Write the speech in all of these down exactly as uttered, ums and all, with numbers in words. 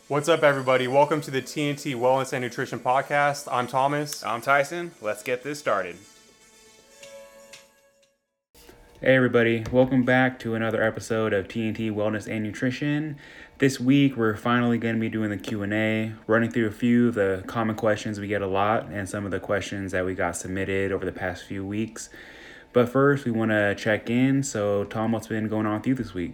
What's up, everybody? Welcome to the T N T Wellness and Nutrition Podcast. I'm Thomas. I'm Tyson. Let's get this started. Hey everybody, welcome back to another episode of T N T Wellness and Nutrition. This week we're finally going to be doing the Q and A, running through a few of the common questions we get a lot and some of the questions that we got submitted over the past few weeks. But first we want to check in. So Tom, what's been going on with you this week?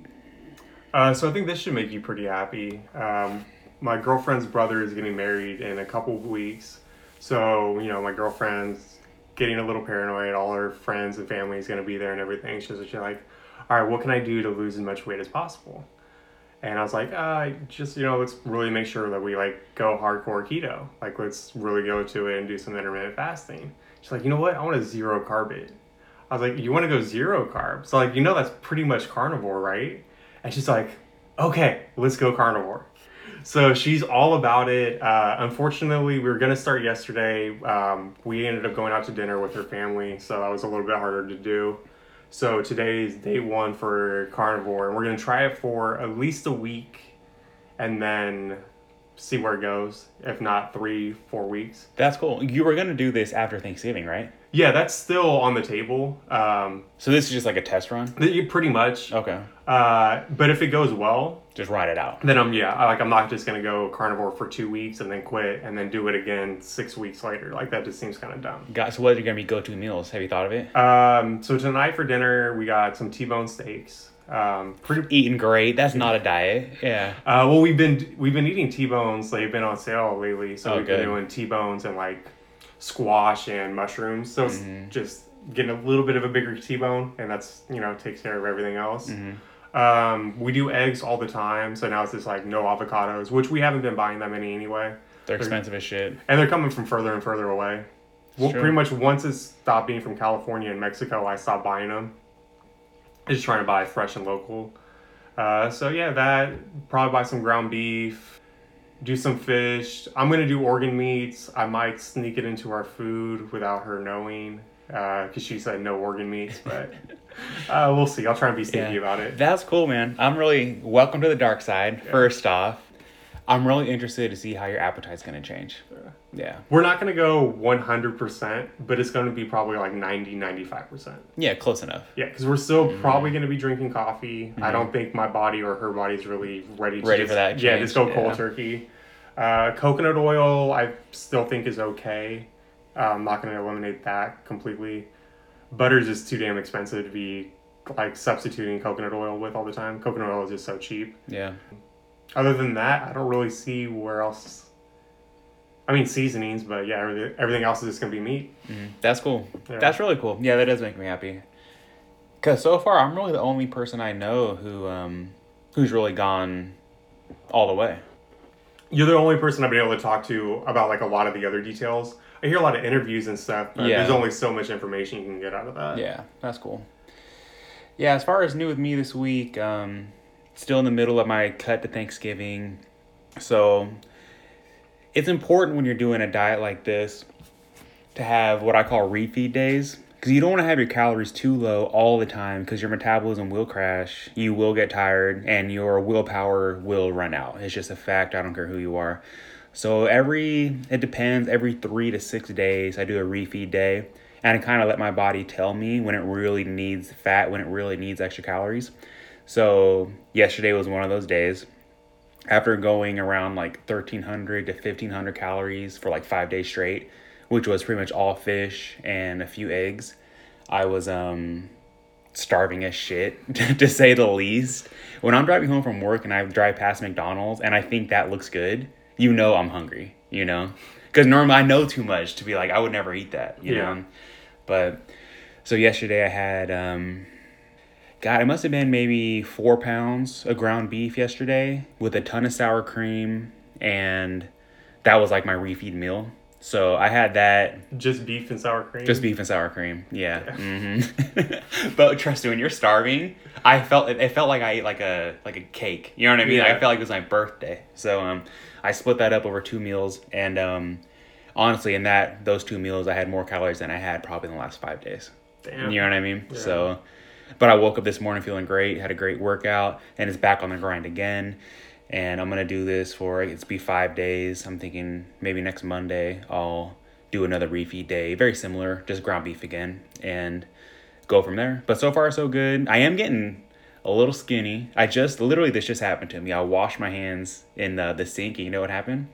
Uh, so I think this should make you pretty happy. Um, my girlfriend's brother is getting married in a couple of weeks. So, you know, my girlfriend's getting a little paranoid. All her friends and family is going to be there and everything. She's she's like, all right, what can I do to lose as much weight as possible? And I was like, uh, just, you know, let's really make sure that we, like, go hardcore keto. Like, let's really go to it and do some intermittent fasting. She's like, you know what? I want to zero carb it. I was like, you want to go zero carb? So, like, you know, that's pretty much carnivore, right? And she's like, okay, let's go carnivore. So she's all about it. Uh, unfortunately, we were going to start yesterday. Um, we ended up going out to dinner with her family, so that was a little bit harder to do. So today is day one for carnivore, and we're going to try it for at least a week and then see where it goes. If not, three, four weeks. That's cool. You were going to do this after Thanksgiving, right? Yeah, that's still on the table. Um, So this is just like a test run? you pretty much. Okay. Uh, but if it goes well, Just ride it out. then I'm, yeah, I- like I'm not just going to go carnivore for two weeks and then quit and then do it again six weeks later. Like that just seems kind of dumb. Got, so what are going to be go-to meals? Have you thought of it? Um, so tonight for dinner, we got some T-bone steaks. Um, pretty, Eating great. That's not a diet. Yeah. uh, well, we've been, we've been eating T-bones. They've been on sale lately. So Oh, we've good. been doing T-bones and like squash and mushrooms. So it's Mm-hmm. just getting a little bit of a bigger T-bone and that's, you know, takes care of everything else. Mm-hmm. Um, we do eggs all the time. So now it's just like no avocados, which we haven't been buying that many anyway. They're expensive as shit. And they're coming from further and further away. Well, Sure. pretty much once it stopped being from California and Mexico, I stopped buying them. Just trying to buy fresh and local. Uh, so yeah, that, probably buy some ground beef, do some fish. I'm going to do organ meats. I might sneak it into our food without her knowing, because she said no organ meats, but uh, we'll see. I'll try and be sneaky Yeah. about it. That's cool, man. I'm really, welcome to the dark side, first off. I'm really interested to see how your appetite's going to change. Yeah. We're not going to go one hundred percent, but it's going to be probably like ninety, ninety-five percent. Yeah, close enough. Yeah, because we're still Mm-hmm. probably going to be drinking coffee. I don't think my body or her body's really ready to Ready just, for that Yeah, change, just go cold yeah. turkey. Uh, coconut oil, I still think is okay. Uh, I'm not going to eliminate that completely. Butter is just too damn expensive to be like substituting coconut oil with all the time. Coconut oil is just so cheap. Yeah. Other than that, I don't really see where else. I mean seasonings, but yeah, everything, everything else is just going to be meat. Mhm. That's cool. Yeah. That's really cool. Yeah, that does make me happy. Because so far, I'm really the only person I know who um who's really gone all the way. You're the only person I've been able to talk to about like a lot of the other details. I hear a lot of interviews and stuff, but Yeah. there's only so much information you can get out of that. Yeah, that's cool. Yeah, as far as new with me this week, um, still in the middle of my cut to Thanksgiving. So it's important when you're doing a diet like this to have what I call refeed days. Because you don't want to have your calories too low all the time because your metabolism will crash, you will get tired, and your willpower will run out. It's just a fact. I don't care who you are. So every, it depends, every three to six days, I do a refeed day. And I kind of let my body tell me when it really needs fat, when it really needs extra calories. So yesterday was one of those days. After going around like thirteen hundred to fifteen hundred calories for like five days straight, which was pretty much all fish and a few eggs, I was um starving as shit, to say the least. When I'm driving home from work and I drive past McDonald's and I think that looks good, you know I'm hungry, you know? Because normally I know too much to be like, I would never eat that, you Yeah. know? But, so yesterday I had, um, God, it must have been maybe four pounds of ground beef yesterday with a ton of sour cream, and that was like my refeed meal. So I had that, Just beef and sour cream. just beef and sour cream. Yeah. Mm-hmm. But trust me, when you're starving, I felt it, it felt like I ate like a like a cake. You know what I mean? Yeah. I felt like it was my birthday. So um, I split that up over two meals, and um, honestly, in that those two meals, I had more calories than I had probably in the last five days. Damn. You know what I mean? Yeah. So, but I woke up this morning feeling great, had a great workout, and it's back on the grind again. And I'm going to do this for, it's be five days. I'm thinking maybe next Monday I'll do another refeed day. Very similar, just ground beef again. And go from there. But so far, so good. I am getting a little skinny. I just, literally, this just happened to me. I washed my hands in the, the sink. And you know what happened?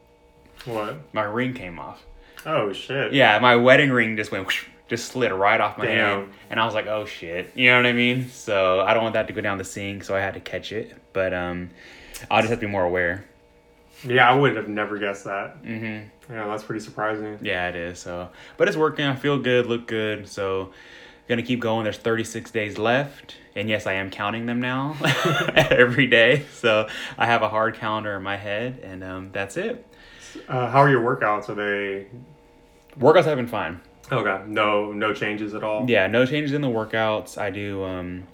What? My ring came off. Oh, shit. Yeah, my wedding ring just went, whoosh, just slid right off my Damn. hand. And I was like, oh, shit. You know what I mean? So I don't want that to go down the sink, so I had to catch it. But um, I'll just have to be more aware. Yeah, I would have never guessed that. Mm-hmm. Yeah, that's pretty surprising. Yeah, it is. So, but it's working. I feel good, look good. So gonna keep going. There's thirty-six days left. And yes, I am counting them now every day. So I have a hard calendar in my head, and um, that's it. Uh, how are your workouts? Are they... Workouts have been fine. Okay. No, no changes at all? Yeah, no changes in the workouts. I do, um,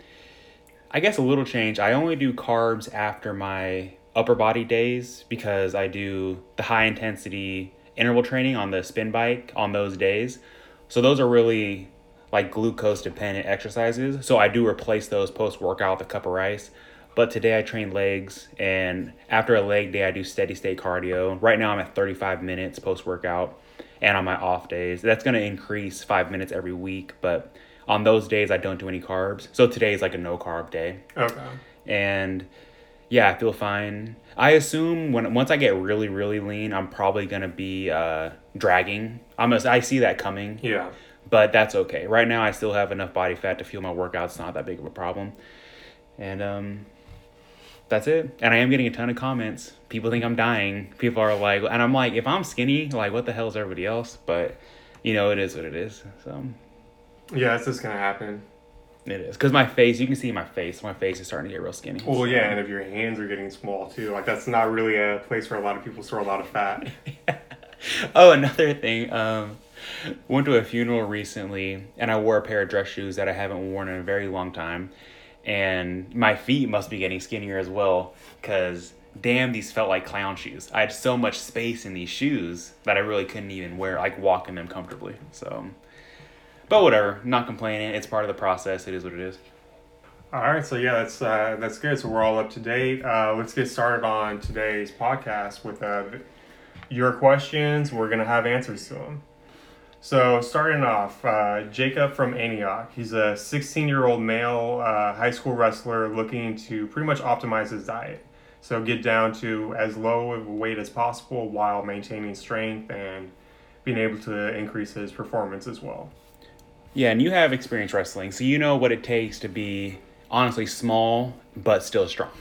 I guess a little change. I only do carbs after my upper body days because I do the high intensity interval training on the spin bike on those days. So those are really like glucose dependent exercises. So I do replace those post workout with a cup of rice. But today I train legs, and after a leg day I do steady state cardio. Right now I'm at thirty-five minutes post workout, and on my off days that's going to increase five minutes every week. But on those days I don't do any carbs. So today is like a no carb day. Okay. And yeah, I feel fine. I assume when once I get really really lean, I'm probably going to be uh, dragging. I'm a, I see that coming. Yeah. But that's okay. Right now, I still have enough body fat to fuel my workouts. It's not that big of a problem. And um, that's it. And I am getting a ton of comments. People think I'm dying. People are like, and I'm like, if I'm skinny, like, what the hell is everybody else? But, you know, it is what it is. So Yeah, it's just going to happen. it is. Because my face, you can see my face. My face is starting to get real skinny. Well, so. yeah, and if your hands are getting small, too. Like, that's not really a place where a lot of people store a lot of fat. Oh, another thing. Um, went to a funeral recently, and I wore a pair of dress shoes that I haven't worn in a very long time. And my feet must be getting skinnier as well, because damn, these felt like clown shoes. I had so much space in these shoes that I really couldn't even wear, like walk in them comfortably. So, but whatever, not complaining. It's part of the process. It is what it is. All right, so yeah, that's uh, that's good. So we're all up to date. Uh, let's get started on today's podcast with uh, your questions. We're going to have answers to them. So starting off, uh, Jacob from Antioch. He's a sixteen-year-old male uh, high school wrestler looking to pretty much optimize his diet. So get down to as low of a weight as possible while maintaining strength and being able to increase his performance as well. Yeah, and you have experience wrestling, so you know what it takes to be honestly small but still strong.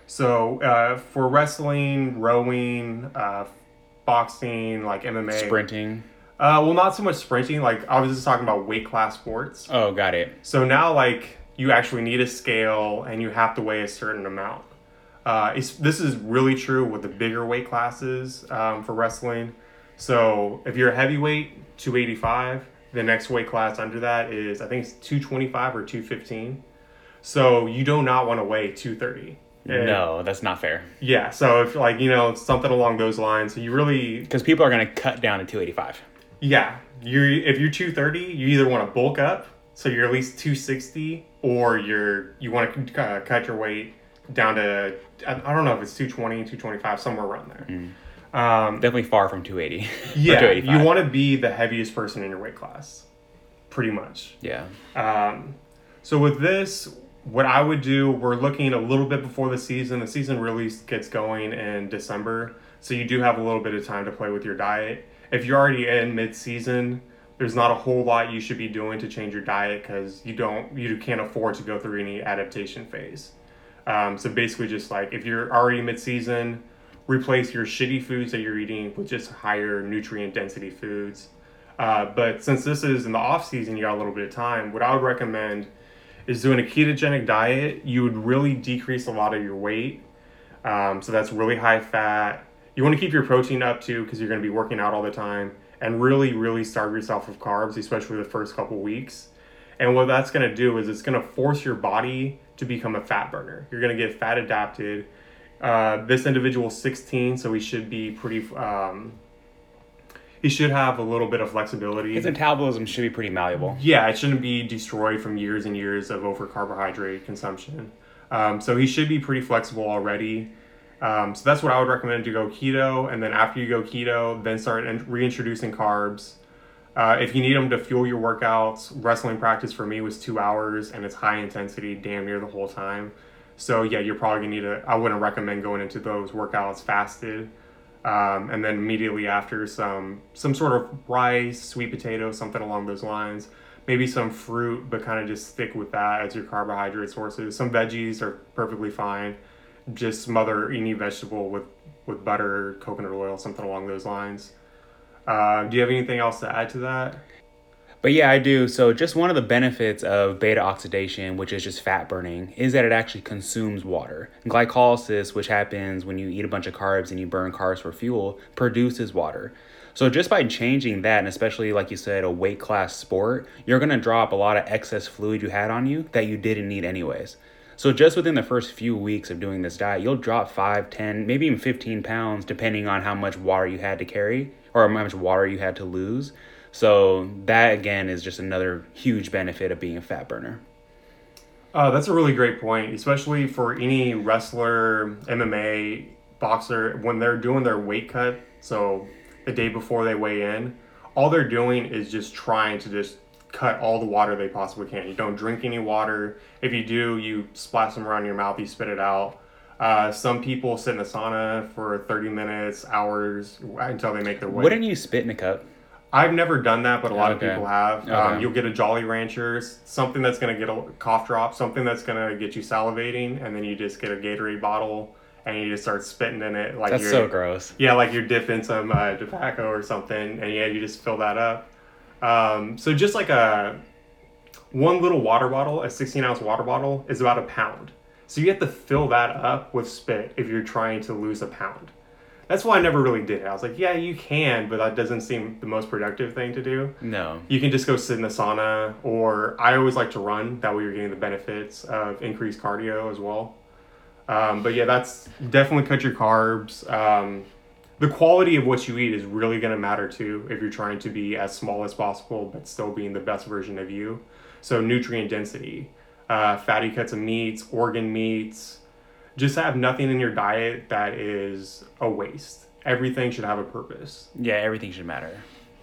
So uh, for wrestling, rowing, uh, boxing, like M M A. Sprinting. Uh, well, not so much sprinting. Like, I was just talking about weight class sports. Oh, got it. So now, like, you actually need a scale and you have to weigh a certain amount. Uh, it's, this is really true with the bigger weight classes um, for wrestling. So if you're a heavyweight, two eighty-five. The next weight class under that is, I think it's two twenty-five or two fifteen. So you do not want to weigh two thirty. And, No, that's not fair. yeah, so if, like, you know, something along those lines, so you really... Because people are going to cut down to two eighty-five. Yeah, you if you're two thirty, you either want to bulk up, so you're at least two sixty, or you're you want to uh, cut your weight down to, I, I don't know if it's two twenty, two twenty-five, somewhere around there. Mm. Um, Definitely far from two eighty. yeah, you want to be the heaviest person in your weight class, pretty much. Yeah. Um, so with this, what I would do, we're looking a little bit before the season. The season really gets going in December, so you do have a little bit of time to play with your diet. If you're already in mid-season, there's not a whole lot you should be doing to change your diet because you don't, you can't afford to go through any adaptation phase. Um, so basically, just like if you're already mid-season, replace your shitty foods that you're eating with just higher nutrient density foods. Uh, but since this is in the off season, you got a little bit of time. What I would recommend is doing a ketogenic diet. You would really decrease a lot of your weight. Um, so that's really high fat. You want to keep your protein up too because you're going to be working out all the time, and really, really starve yourself with carbs, especially the first couple weeks. And what that's going to do is it's going to force your body to become a fat burner. You're going to get fat adapted. Uh, this individual's sixteen, so he should be pretty, um, he should have a little bit of flexibility. His metabolism should be pretty malleable. Yeah, it shouldn't be destroyed from years and years of over carbohydrate consumption. Um, so he should be pretty flexible already. Um, so that's what I would recommend, to go keto. And then after you go keto, then start in- reintroducing carbs. Uh, if you need them to fuel your workouts, wrestling practice for me was two hours and it's high intensity damn near the whole time. So yeah, you're probably gonna need a, I wouldn't recommend going into those workouts fasted. Um, and then immediately after, some some sort of rice, sweet potato, something along those lines. Maybe some fruit, but kind of just stick with that as your carbohydrate sources. Some veggies are perfectly fine. Just smother any vegetable with, with butter, coconut oil, something along those lines. Uh, do you have anything else to add to that? But yeah, I do. So just one of the benefits of beta oxidation, which is just fat burning, is that it actually consumes water. Glycolysis, which happens when you eat a bunch of carbs and you burn carbs for fuel, produces water. So just by changing that, and especially like you said, a weight class sport, you're going to drop a lot of excess fluid you had on you that you didn't need anyways. So just within the first few weeks of doing this diet, you'll drop five, ten, maybe even fifteen pounds, depending on how much water you had to carry or how much water you had to lose. So that, again, is just another huge benefit of being a fat burner. Uh, that's a really great point, especially for any wrestler, M M A, boxer, when they're doing their weight cut. So the day before they weigh in, all they're doing is just trying to just cut all the water they possibly can. You don't drink any water. If you do, you splash some around your mouth, you spit it out. Uh, some people sit in a sauna for thirty minutes, hours, until they make their weight. Wouldn't you spit in a cup? I've never done that, but a lot Okay. of people have. Okay. Um, you'll get a Jolly Ranchers, something that's going to get a cough drop, something that's going to get you salivating, and then you just get a Gatorade bottle and you just start spitting in it. Like That's you're, so gross. Yeah, like you're dipping some uh, tobacco or something, and yeah, you just fill that up. Um, so just like a one little water bottle, a sixteen ounce water bottle, is about a pound. So you have to fill that up with spit if you're trying to lose a pound. That's why I never really did it. I was like, yeah, you can, but that doesn't seem the most productive thing to do. No. You can just go sit in the sauna, or I always like to run. That way you're getting the benefits of increased cardio as well. Um, but yeah, that's definitely cut your carbs. Um, the quality of what you eat is really going to matter too if you're trying to be as small as possible, but still being the best version of you. So nutrient density, uh, fatty cuts of meats, organ meats. Just have nothing in your diet that is a waste. Everything should have a purpose. Yeah, everything should matter.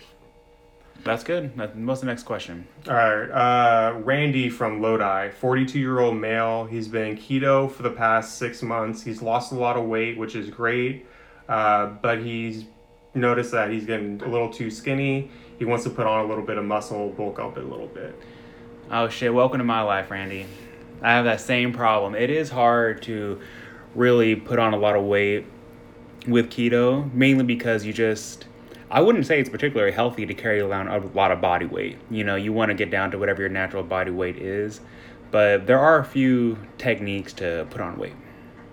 That's good. That, what's the next question? All right. Uh, Randy from Lodi, forty-two-year-old male. He's been keto for the past six months. He's lost a lot of weight, which is great. Uh, but he's noticed that he's getting a little too skinny. He wants to put on a little bit of muscle, bulk up a little bit. Oh, shit. Welcome to my life, Randy. I have that same problem. It is hard to really put on a lot of weight with keto, mainly because you just, I wouldn't say it's particularly healthy to carry around a lot of body weight. You know, you want to get down to whatever your natural body weight is, but there are a few techniques to put on weight.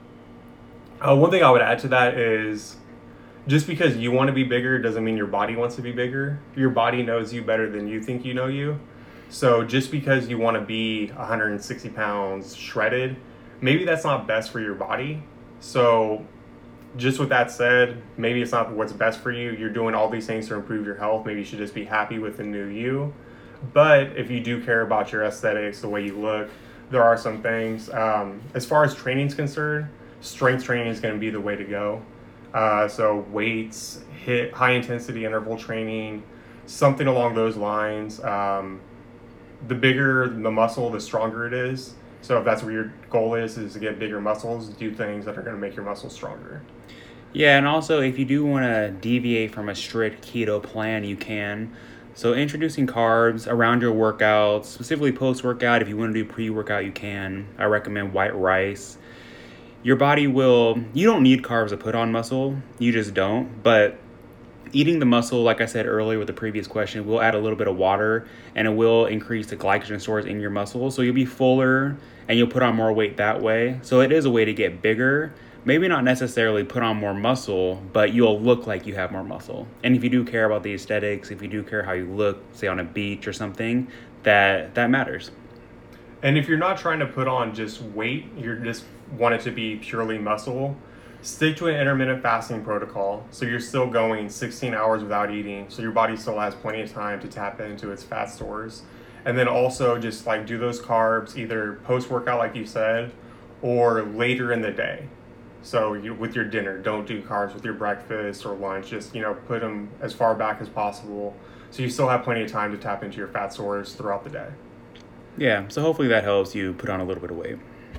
Uh, one thing I would add to that is just because you want to be bigger doesn't mean your body wants to be bigger. Your body knows you better than you think you know you. So just because you want to be one hundred sixty pounds shredded, maybe that's not best for your body. So just with that said, maybe it's not what's best for you. You're doing all these things to improve your health. Maybe you should just be happy with the new you. But if you do care about your aesthetics, the way you look, there are some things. Um, as far as training is concerned, strength training is going to be the way to go. Uh, so weights, hit high intensity interval training, something along those lines. Um, the bigger the muscle, the stronger it is. So if that's what your goal is, is to get bigger muscles, do things that are going to make your muscles stronger. Yeah, and also if you do want to deviate from a strict keto plan, you can. So introducing carbs around your workouts, specifically post-workout, if you want to do pre-workout, you can. I recommend white rice. Your body will, you don't need carbs to put on muscle, you just don't, but eating the muscle, like I said earlier with the previous question, will add a little bit of water and it will increase the glycogen stores in your muscles. So you'll be fuller and you'll put on more weight that way. So it is a way to get bigger. Maybe not necessarily put on more muscle, but you'll look like you have more muscle. And if you do care about the aesthetics, if you do care how you look, say on a beach or something, that that matters. And if you're not trying to put on just weight, you're just want it to be purely muscle, stick to an intermittent fasting protocol. So you're still going sixteen hours without eating. So your body still has plenty of time to tap into its fat stores. And then also just like do those carbs either post-workout, like you said, or later in the day. So you, with your dinner, don't do carbs with your breakfast or lunch. Just, you know, put them as far back as possible so you still have plenty of time to tap into your fat stores throughout the day. Yeah, so hopefully that helps you put on a little bit of weight.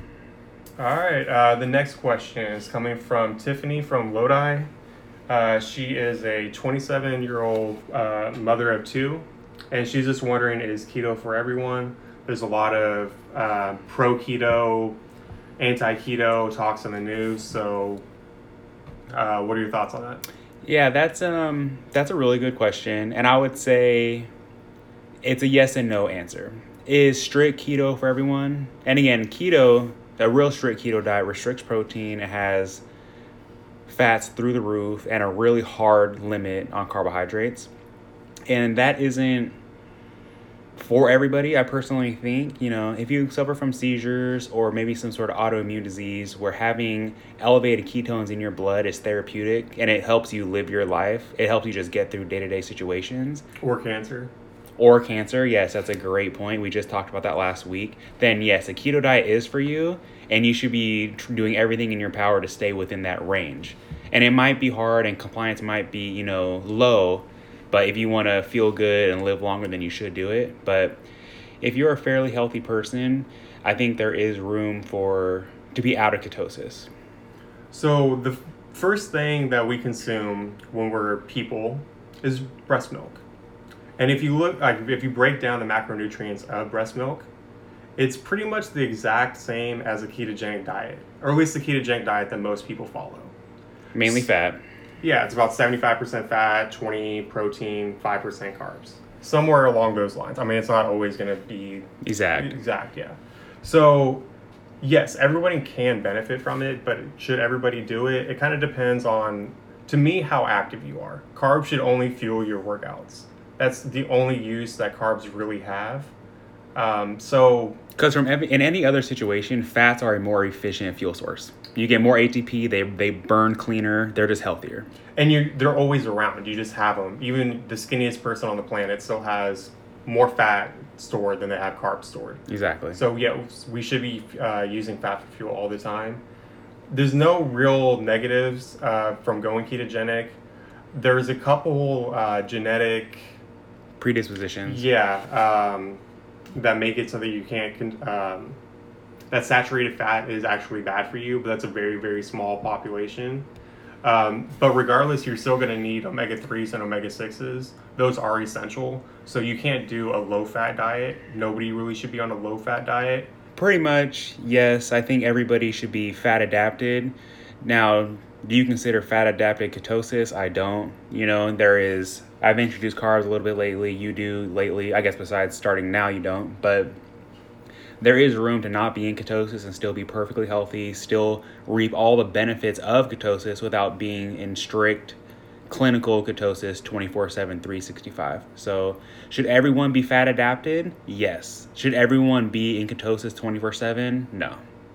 All right, uh, the next question is coming from Tiffany from Lodi. Uh, she is a twenty-seven-year-old uh, mother of two, and she's just wondering, is keto for everyone? There's a lot of uh, pro-keto, anti-keto talks in the news, so uh, what are your thoughts on that? Yeah, that's um that's a really good question, and I would say it's a yes and no answer. Is strict keto for everyone? And again, keto, a real strict keto diet restricts protein. It has fats through the roof and a really hard limit on carbohydrates. And that isn't for everybody. I personally think, you know, if you suffer from seizures or maybe some sort of autoimmune disease where having elevated ketones in your blood is therapeutic and it helps you live your life, it helps you just get through day-to-day situations. Or cancer. Or cancer, yes, that's a great point. We just talked about that last week. Then yes, a keto diet is for you, and you should be tr- doing everything in your power to stay within that range. And it might be hard, and compliance might be, you know, low, but if you want to feel good and live longer, then you should do it. But if you're a fairly healthy person, I think there is room for to be out of ketosis. So the f- first thing that we consume when we're people is breast milk. And if you look, like, if you break down the macronutrients of breast milk, it's pretty much the exact same as a ketogenic diet, or at least the ketogenic diet that most people follow. Mainly fat. Yeah, it's about seventy-five percent fat, twenty protein, five percent carbs. Somewhere along those lines. I mean, it's not always going to be Exact. exact, yeah. So, yes, everybody can benefit from it, but should everybody do it? It kind of depends on, to me, how active you are. Carbs should only fuel your workouts. That's the only use that carbs really have. Um, so, Because from every, in any other situation, fats are a more efficient fuel source. You get more A T P. They they burn cleaner. They're just healthier. and you they're always around. You just have them. Even the skinniest person on the planet still has more fat stored than they have carbs stored. Exactly. So yeah, we should be uh, using fat for fuel all the time. There's no real negatives uh, from going ketogenic. There's a couple uh, genetic Predispositions. Yeah, um, that make it so that you can't, con- um, that saturated fat is actually bad for you, but that's a very, very small population. Um, but regardless, you're still going to need omega threes and omega sixes. Those are essential. So you can't do a low-fat diet. Nobody really should be on a low-fat diet. Pretty much, yes. I think everybody should be fat adapted. Now, do you consider fat adapted ketosis? I don't. You know, there is, I've introduced carbs a little bit lately. You do lately. I guess besides starting now, you don't. But there is room to not be in ketosis and still be perfectly healthy, still reap all the benefits of ketosis without being in strict clinical ketosis twenty-four seven, three sixty-five. So should everyone be fat adapted? Yes. Should everyone be in ketosis twenty-four seven? No.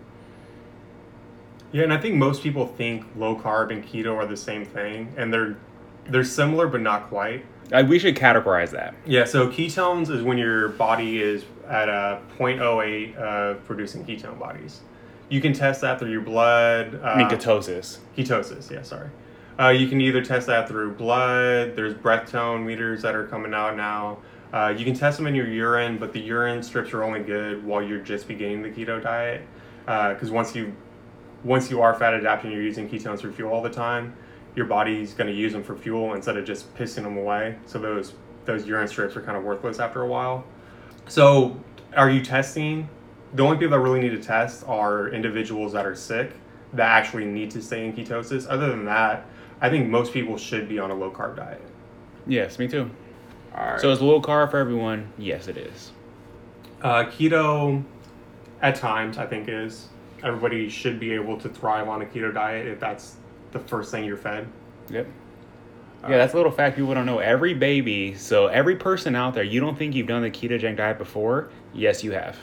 Yeah, and I think most people think low carb and keto are the same thing, and they're they're similar but not quite. Uh, we should categorize that. Yeah, so ketones is when your body is at a zero point zero eight of producing ketone bodies. You can test that through your blood. Uh, I mean ketosis. Ketosis, yeah, sorry. Uh, you can either test that through blood. There's breath tone meters that are coming out now. Uh, you can test them in your urine, but the urine strips are only good while you're just beginning the keto diet. Because uh, once you once you are fat adapting, you're using ketones for fuel all the time, your body's going to use them for fuel instead of just pissing them away. So those those urine strips are kind of worthless after a while. So are you testing? The only people that really need to test are individuals that are sick that actually need to stay in ketosis. Other than that, I think most people should be on a low carb diet. Yes, me too. All right. So is low carb for everyone? Yes, it is. Uh, keto, at times, I think is. Everybody should be able to thrive on a keto diet if that's the first thing you're fed. Yep. Yeah, that's a little fact people don't know. Every baby, so every person out there, you don't think you've done the ketogenic diet before? Yes, you have.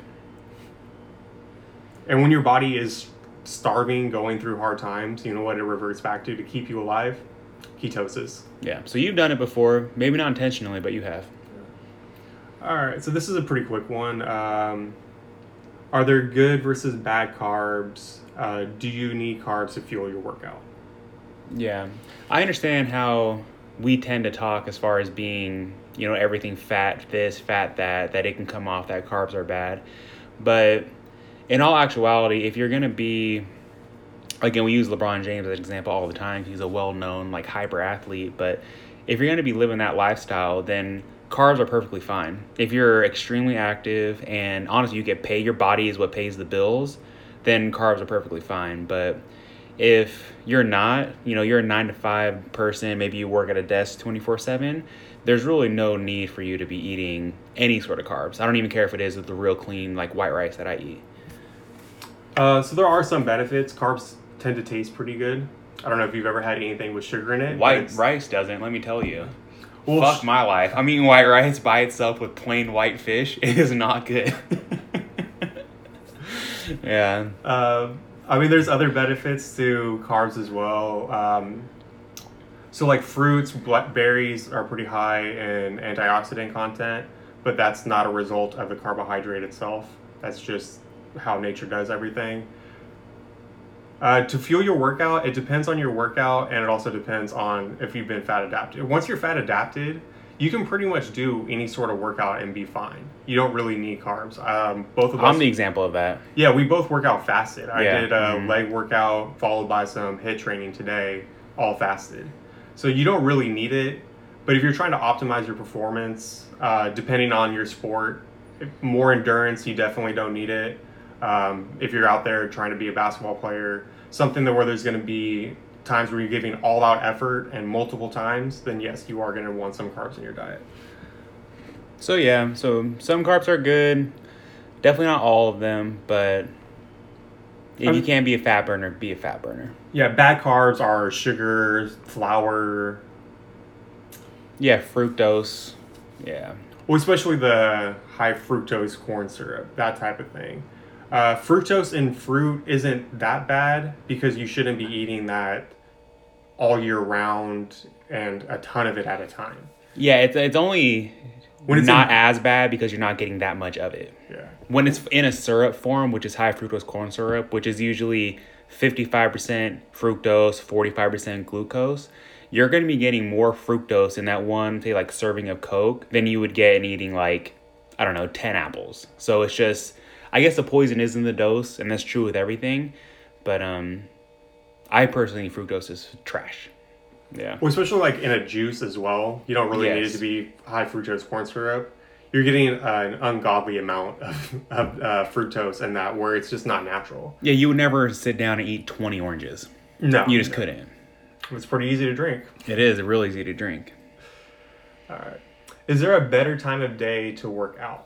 And when your body is starving, going through hard times, you know what it reverts back to to keep you alive? Ketosis. Yeah, so you've done it before, maybe not intentionally, but you have. All right, so this is a pretty quick one. Um, Are there good versus bad carbs? Uh, do you need carbs to fuel your workout? Yeah. I understand how we tend to talk as far as being, you know, everything fat this, fat that, that it can come off that carbs are bad. But in all actuality, if you're going to be, again, we use LeBron James as an example all the time. He's a well-known, like, hyper athlete. But if you're going to be living that lifestyle, then carbs are perfectly fine. If you're extremely active and honestly you get paid, your body is what pays the bills, then carbs are perfectly fine. But if you're not, you know, you're a nine to five person, maybe you work at a desk twenty-four seven, there's really no need for you to be eating any sort of carbs. I don't even care if it is with the real clean, like, white rice that I eat. Uh, so there are some benefits. Carbs tend to taste pretty good. I don't know if you've ever had anything with sugar in it. White rice doesn't, let me tell you. Well, Fuck sh- my life. I'm eating white rice by itself with plain white fish. It is not good. Yeah. Uh, I mean, there's other benefits to carbs as well. Um, so like fruits, blackberries are pretty high in antioxidant content, but that's not a result of the carbohydrate itself. That's just how nature does everything. Uh, to fuel your workout, it depends on your workout, and it also depends on if you've been fat adapted. Once you're fat adapted, you can pretty much do any sort of workout and be fine. You don't really need carbs. Um, both of us. I'm the example of that. Yeah, we both work out fasted. I Yeah. did a Mhm. leg workout followed by some HIIT training today, all fasted. So you don't really need it, but if you're trying to optimize your performance, uh, depending on your sport, if more endurance, you definitely don't need it. Um, if you're out there trying to be a basketball player, something that where there's going to be times where you're giving all out effort and multiple times, then yes, you are going to want some carbs in your diet. So yeah, so some carbs are good. Definitely not all of them, but if Um, you can be a fat burner, be a fat burner. Yeah, bad carbs are sugar, flour, Yeah, fructose. Yeah. well, especially the high fructose corn syrup, that type of thing. Uh, fructose in fruit isn't that bad because you shouldn't be eating that all year round and a ton of it at a time. Yeah, it's it's only When it's not in- as bad because you're not getting that much of it. Yeah. When it's in a syrup form, which is high fructose corn syrup, which is usually fifty-five percent fructose, forty-five percent glucose, you're going to be getting more fructose in that one, say, like, serving of Coke than you would get in eating, like, I don't know, ten apples. So it's just, I guess the poison is in the dose, and that's true with everything. But um, I personally think fructose is trash. Yeah. Well, especially like in a juice as well. You don't really need it Yes. to be high fructose corn syrup. You're getting uh, an ungodly amount of, of uh, fructose in that where it's just not natural. Yeah, you would never sit down and eat twenty oranges. No. You just couldn't. It's pretty easy to drink. It is real easy to drink. All right. Is there a better time of day to work out?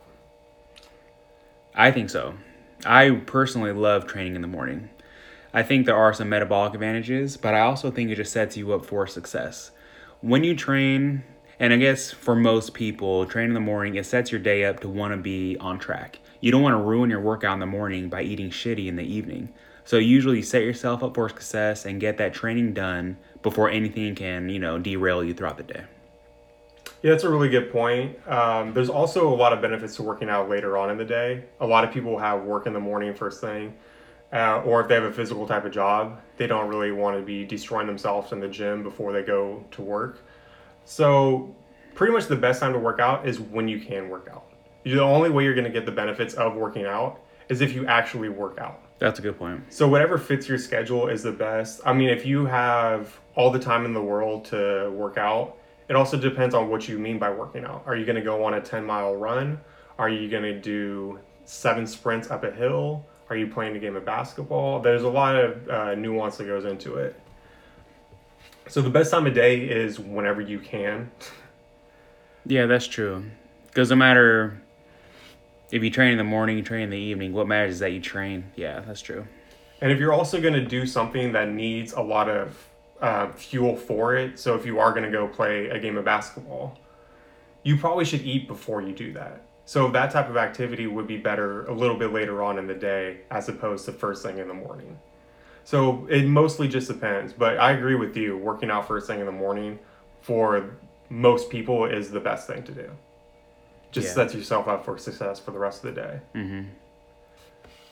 I think so. I personally love training in the morning. I think there are some metabolic advantages, but I also think it just sets you up for success. When you train, and I guess for most people, train in the morning, it sets your day up to want to be on track. You don't want to ruin your workout in the morning by eating shitty in the evening. So usually you set yourself up for success and get that training done before anything can, you know, derail you throughout the day. Yeah, that's a really good point. Um, there's also a lot of benefits to working out later on in the day. A lot of people have work in the morning first thing, uh, or if they have a physical type of job, they don't really want to be destroying themselves in the gym before they go to work. So pretty much the best time to work out is when you can work out. The only way you're going to get the benefits of working out is if you actually work out. That's a good point. So whatever fits your schedule is the best. I mean, if you have all the time in the world to work out, it also depends on what you mean by working out. Are you going to go on a ten mile run? Are you going to do seven sprints up a hill? Are you playing a game of basketball? There's a lot of uh, nuance that goes into it. So the best time of day is whenever you can. Yeah, that's true. Because no matter if you train in the morning, you train in the evening, what matters is that you train. Yeah, that's true. And if you're also going to do something that needs a lot of uh, fuel for it, so if you are going to go play a game of basketball, you probably should eat before you do that. So that type of activity would be better a little bit later on in the day as opposed to first thing in the morning. So it mostly just depends. But I agree with you. Working out first thing in the morning for most people is the best thing to do. Just Yeah. sets yourself up for success for the rest of the day. Mm-hmm.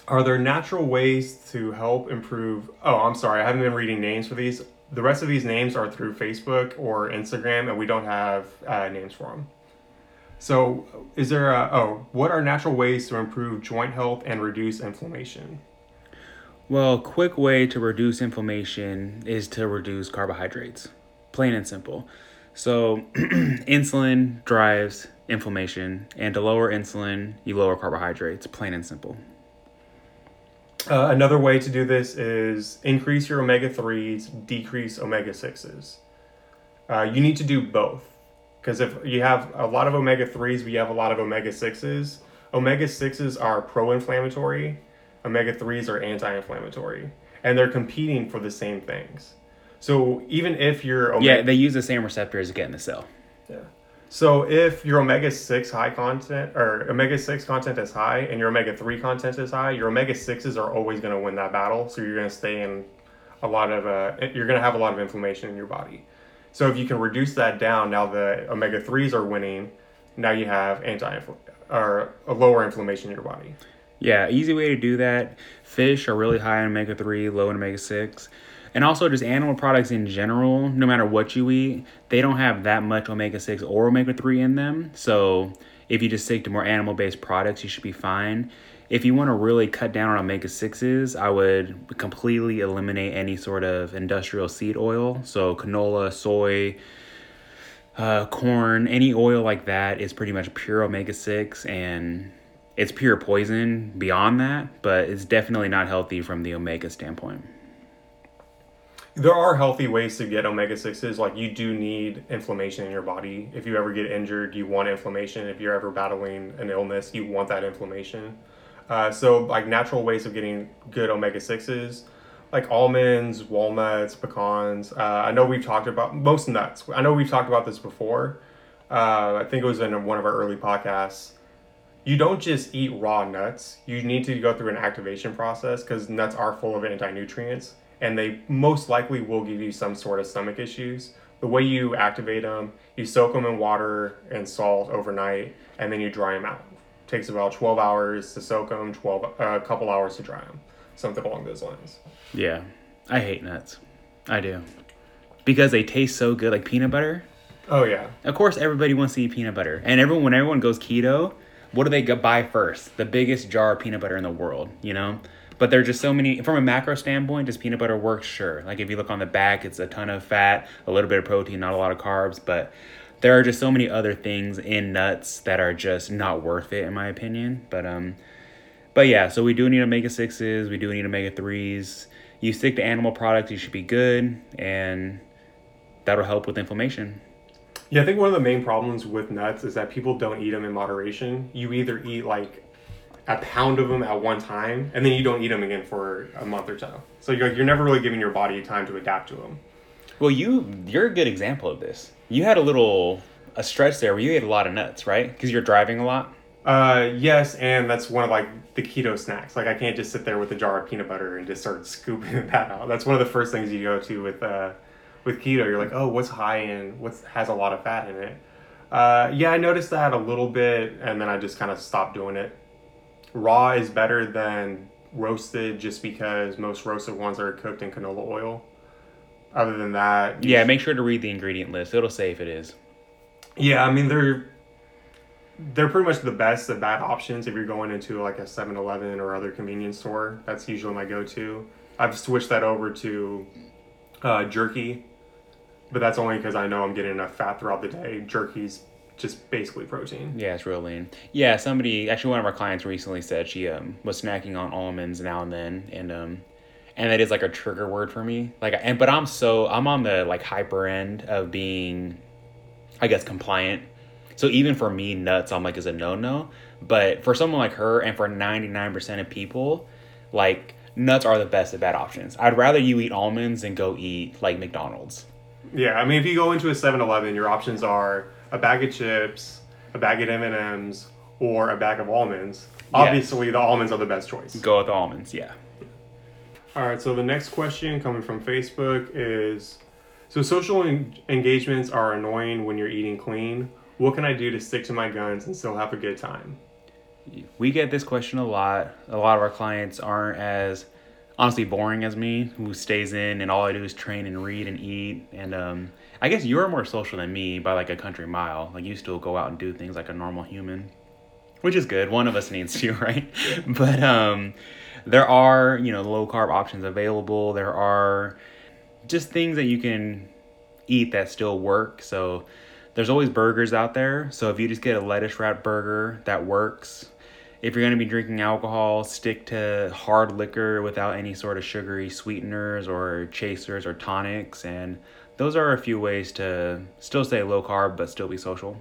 Are there natural ways to help improve? Oh, I'm sorry. I haven't been reading names for these. The rest of these names are through Facebook or Instagram, and we don't have uh, names for them. So, is there a, oh, what are natural ways to improve joint health and reduce inflammation? Well, a quick way to reduce inflammation is to reduce carbohydrates. Plain and simple. So, insulin drives inflammation, and to lower insulin, you lower carbohydrates. Plain and simple. Uh, another way to do this is increase your omega threes, decrease omega sixes. Uh, you need to do both. Because if you have a lot of omega threes, we have a lot of omega sixes. Omega sixes are pro-inflammatory. Omega threes are anti-inflammatory. And they're competing for the same things. So even if your omega... Yeah, they use the same receptors to get in the cell. Yeah. So if your omega six high content, or omega six content is high, and your omega three content is high, your omega sixes are always going to win that battle. So you're going to stay in a lot of... Uh, you're going to have a lot of inflammation in your body. So if you can reduce that down, now the omega threes are winning. Now you have anti or a lower inflammation in your body. Yeah, easy way to do that. Fish are really high in omega three, low in omega six. And also just animal products in general, no matter what you eat, they don't have that much omega six or omega three in them. So if you just stick to more animal-based products, you should be fine. If you want to really cut down on omega sixes, I would completely eliminate any sort of industrial seed oil. So canola, soy, uh, corn, any oil like that is pretty much pure omega six, and it's pure poison beyond that, but it's definitely not healthy from the omega standpoint. There are healthy ways to get omega sixes. Like, you do need inflammation in your body. If you ever get injured, you want inflammation. If you're ever battling an illness, you want that inflammation. Uh, so like natural ways of getting good omega sixes, like almonds, walnuts, pecans. Uh, I know we've talked about most nuts. I know we've talked about this before. Uh, I think it was in one of our early podcasts. You don't just eat raw nuts. You need to go through an activation process because nuts are full of anti-nutrients, and they most likely will give you some sort of stomach issues. The way you activate them, you soak them in water and salt overnight, and then you dry them out. Takes about twelve hours to soak them, twelve uh, a couple hours to dry them, something along those lines. Yeah, I hate nuts. I do. Because they taste so good, like peanut butter. Oh yeah. Of course, everybody wants to eat peanut butter. And everyone, when everyone goes keto, what do they go buy first? The biggest jar of peanut butter in the world, you know? But there are just so many, from a macro standpoint, does peanut butter work? Sure. Like if you look on the back, it's a ton of fat, a little bit of protein, not a lot of carbs, but there are just so many other things in nuts that are just not worth it, in my opinion. But um, but yeah, so we do need omega sixes. We do need omega threes. You stick to animal products, you should be good. And that'll help with inflammation. Yeah, I think one of the main problems with nuts is that people don't eat them in moderation. You either eat like a pound of them at one time, and then you don't eat them again for a month or so. So you're, you're never really giving your body time to adapt to them. Well, you, you're a good example of this. You had a little, a stretch there where you ate a lot of nuts, right? Because you're driving a lot? Uh, yes, and that's one of like the keto snacks. Like I can't just sit there with a jar of peanut butter and just start scooping that out. That's one of the first things you go to with uh, with keto. You're like, oh, what's high in, what has a lot of fat in it? Uh, yeah, I noticed that a little bit, and then I just kind of stopped doing it. Raw is better than roasted just because most roasted ones are cooked in canola oil. Other than that... Yeah, make sure to read the ingredient list. It'll say if it is. Yeah, I mean, they're they're pretty much the best of bad options if you're going into like a seven eleven or other convenience store. That's usually my go-to. I've switched that over to uh, jerky, but that's only because I know I'm getting enough fat throughout the day. Jerky's just basically protein. Yeah, it's real lean. Yeah, somebody, actually one of our clients recently said she um was snacking on almonds now and then, and um and that is like a trigger word for me. Like, and but I'm so I'm on the like hyper end of being, I guess, compliant. So even for me, nuts I'm like is a no no. But for someone like her and for ninety-nine percent of people, like nuts are the best of bad options. I'd rather you eat almonds than go eat like McDonald's. Yeah, I mean, if you go into a seven eleven, your options are a bag of chips, a bag of M and M's, or a bag of almonds. Obviously, yeah. The almonds are the best choice. Go with almonds, yeah. All right, so the next question coming from Facebook is, so social en- engagements are annoying when you're eating clean. What can I do to stick to my guns and still have a good time? we get this question a lot. A lot of our clients aren't as honestly boring as me, who stays in and all I do is train and read and eat. And um, I guess you're more social than me by like a country mile. Like you still go out and do things like a normal human, which is good. One of us needs to, right? But um, there are, you know, low carb options available. There are just things that you can eat that still work. So there's always burgers out there. So if you just get a lettuce wrap burger, that works. If you're going to be drinking alcohol, stick to hard liquor without any sort of sugary sweeteners or chasers or tonics. And those are a few ways to still stay low carb, but still be social.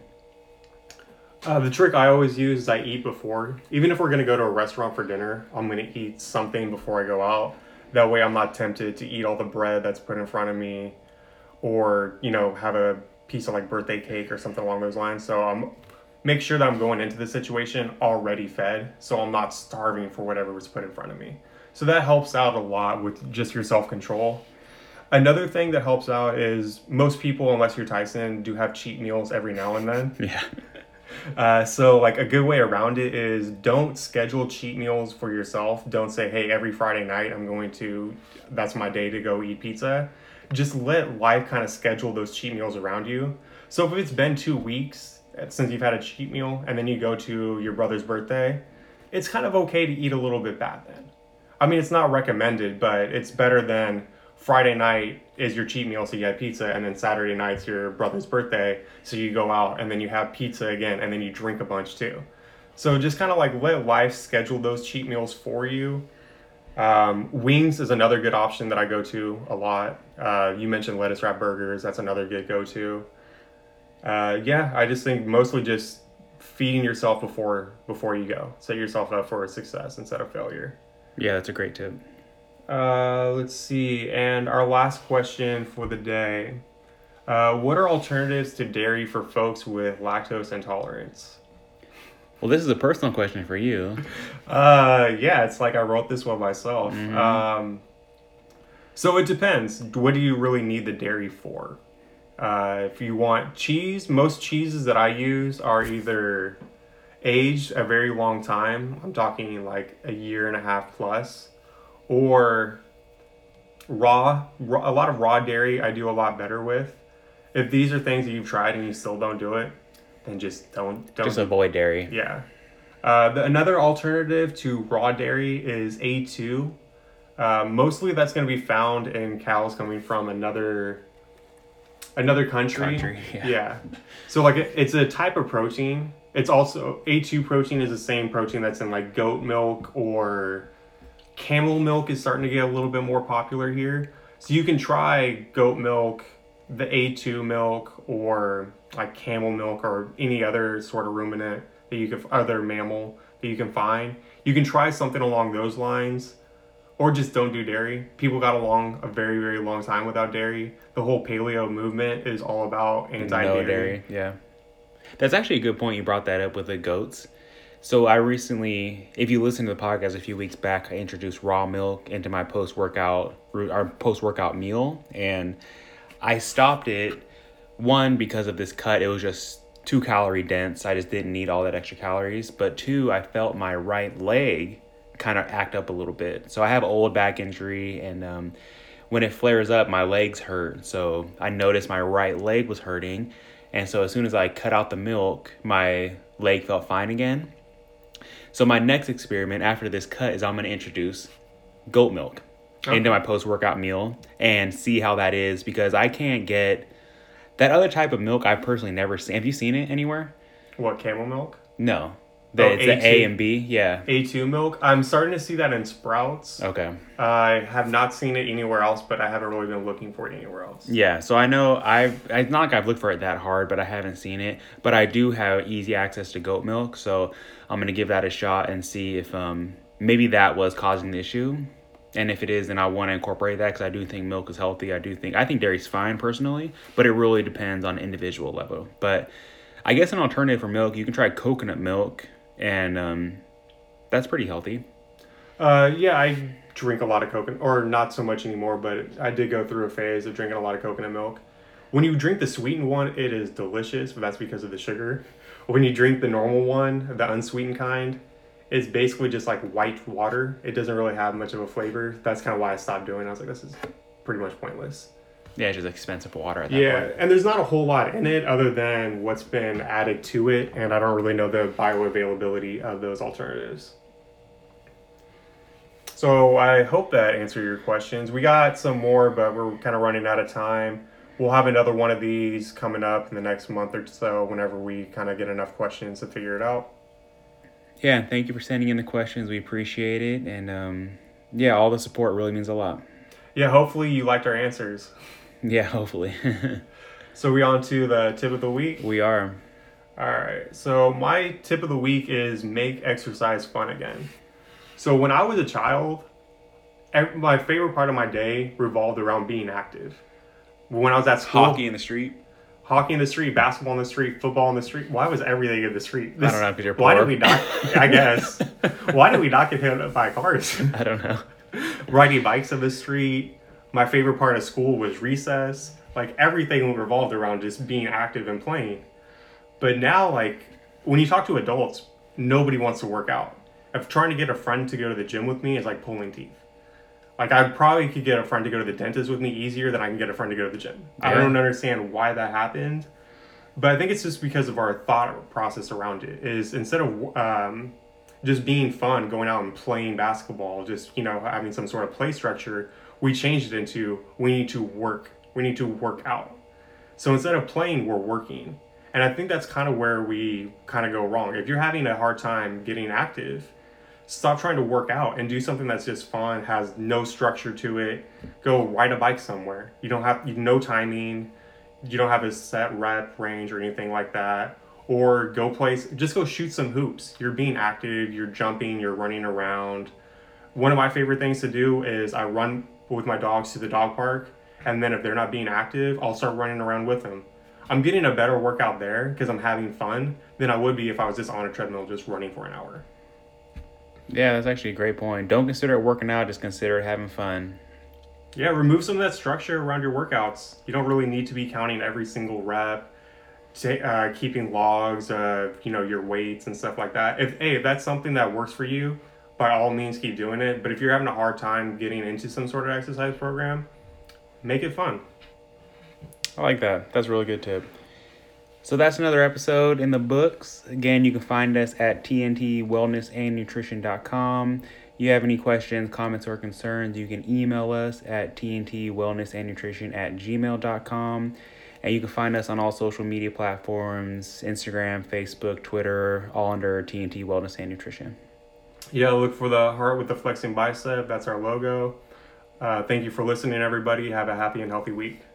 Uh, the trick I always use is I eat before. Even if we're going to go to a restaurant for dinner, I'm going to eat something before I go out. That way I'm not tempted to eat all the bread that's put in front of me or, you know, have a piece of like birthday cake or something along those lines. So I'm make sure that I'm going into the situation already fed, so I'm not starving for whatever was put in front of me. So that helps out a lot with just your self-control. Another thing that helps out is most people, unless you're Tyson, do have cheat meals every now and then. Yeah. Uh, so like a good way around it is don't schedule cheat meals for yourself. Don't say, hey, every Friday night I'm going to, that's my day to go eat pizza. Just let life kind of schedule those cheat meals around you. So if it's been two weeks since you've had a cheat meal and then you go to your brother's birthday, it's kind of okay to eat a little bit bad then. I mean, it's not recommended, but it's better than Friday night is your cheat meal, so you have pizza, and then Saturday night's your brother's birthday, so you go out and then you have pizza again, and then you drink a bunch too. So just kind of like let life schedule those cheat meals for you. Um, wings is another good option that I go to a lot. Uh, you mentioned lettuce wrap burgers. That's another good go-to. Uh, yeah, I just think mostly just feeding yourself before before you go. Set yourself up for success instead of failure. Yeah, that's a great tip. Uh, let's see. And our last question for the day. Uh, what are alternatives to dairy for folks with lactose intolerance? Well, this is a personal question for you. Uh, yeah, it's like I wrote this one myself. Mm-hmm. Um, so it depends. What do you really need the dairy for? Uh, if you want cheese, most cheeses that I use are either aged a very long time. I'm talking like a year and a half plus. Or raw, raw, a lot of raw dairy I do a lot better with. If these are things that you've tried and you still don't do it, then just don't. don't Just avoid dairy. Yeah. Uh, the, another alternative to raw dairy is A two. Uh, mostly that's going to be found in cows coming from another another country. Country, yeah. Yeah. So like it, it's a type of protein. It's also A two protein is the same protein that's in like goat milk, or camel milk is starting to get a little bit more popular here. So you can try goat milk, the A two milk, or like camel milk, or any other sort of ruminant that you can, other mammal that you can find. You can try something along those lines, or just don't do dairy. People got along a very, very long time without dairy. The whole paleo movement is all about anti-dairy. No dairy, yeah. That's actually a good point you brought that up with the goats. So I recently, if you listen to the podcast a few weeks back, I introduced raw milk into my post-workout, our post-workout meal, and I stopped it, one, because of this cut. It was just too calorie dense. I just didn't need all that extra calories. But two, I felt my right leg kind of act up a little bit. So I have old back injury, and um, when it flares up, my legs hurt. So I noticed my right leg was hurting. And so as soon as I cut out the milk, my leg felt fine again. So my next experiment after this cut is I'm going to introduce goat milk okay. into my post-workout meal and see how that is, because I can't get that other type of milk. I've personally never seen. Have you seen it anywhere? What, camel milk? No. The, Oh, it's the A two. A and B, yeah. A two milk. I'm starting to see that in Sprouts. Okay. I have not seen it anywhere else, but I haven't really been looking for it anywhere else. Yeah, so I know I've, it's not like I've looked for it that hard, but I haven't seen it. But I do have easy access to goat milk, so I'm going to give that a shot and see if um maybe that was causing the issue. And if it is, then I want to incorporate that, because I do think milk is healthy. I do think, I think dairy's fine personally, but it really depends on individual level. But I guess an alternative for milk, you can try coconut milk, and um, that's pretty healthy. Uh, yeah, I drink a lot of coconut, or not so much anymore, but I did go through a phase of drinking a lot of coconut milk. When you drink the sweetened one, it is delicious, but that's because of the sugar. When you drink the normal one, the unsweetened kind, It's basically just like white water. It doesn't really have much of a flavor. That's kind of why I stopped doing it. I was like, this is pretty much pointless. Yeah, it's just expensive water at that Yeah, point. and there's not a whole lot in it other than what's been added to it, and I don't really know the bioavailability of those alternatives. So I hope that answered your questions. We got some more, but we're kind of running out of time. We'll have another one of these coming up in the next month or so whenever we kind of get enough questions to figure it out. Yeah, thank you for sending in the questions. We appreciate it. And um, yeah, all the support really means a lot. Yeah, hopefully you liked our answers. Yeah, hopefully. So we on to the tip of the week. We are. All right. So my tip of the week is make exercise fun again. So when I was a child, ev- my favorite part of my day revolved around being active. When I was at school, Hockey in the street. hockey in the street, basketball in the street, football in the street. Why was everything in the street? I don't know, because you're Why poor. did we not? I guess. Why did we not get hit by cars? I don't know. Riding bikes in the street. My favorite part of school was recess. Like everything revolved around just being active and playing. But now, like when you talk to adults, nobody wants to work out. If trying to get a friend to go to the gym with me is like pulling teeth. Like I probably could get a friend to go to the dentist with me easier than I can get a friend to go to the gym. I Yeah. don't understand why that happened, but I think it's just because of our thought process around it. Is instead of um, just being fun, going out and playing basketball, just you know having some sort of play structure, we changed it into we need to work. We need to work out. So instead of playing, we're working. And I think that's kind of where we kind of go wrong. If you're having a hard time getting active, stop trying to work out and do something that's just fun, has no structure to it. Go ride a bike somewhere. You don't have you no timing. You don't have a set rep range or anything like that. Or go play, just go shoot some hoops. You're being active, you're jumping, you're running around. One of my favorite things to do is I run with my dogs to the dog park. And then if they're not being active, I'll start running around with them. I'm getting a better workout there because I'm having fun than I would be if I was just on a treadmill just running for an hour. Yeah, that's actually a great point. Don't consider it working out, just consider it having fun. Yeah, remove some of that structure around your workouts. You don't really need to be counting every single rep, ta- uh, keeping logs of you know your weights and stuff like that. If hey, if that's something that works for you, by all means keep doing it. But if you're having a hard time getting into some sort of exercise program, make it fun. I like that. That's a really good tip. So that's another episode in the books. Again, you can find us at T N T wellness and nutrition dot com. You have any questions, comments, or concerns, you can email us at T N T wellness and nutrition at gmail dot com. And you can find us on all social media platforms, Instagram, Facebook, Twitter, all under T N T Wellness and Nutrition. Yeah, look for the heart with the flexing bicep. That's our logo. Uh, thank you for listening, everybody. Have a happy and healthy week.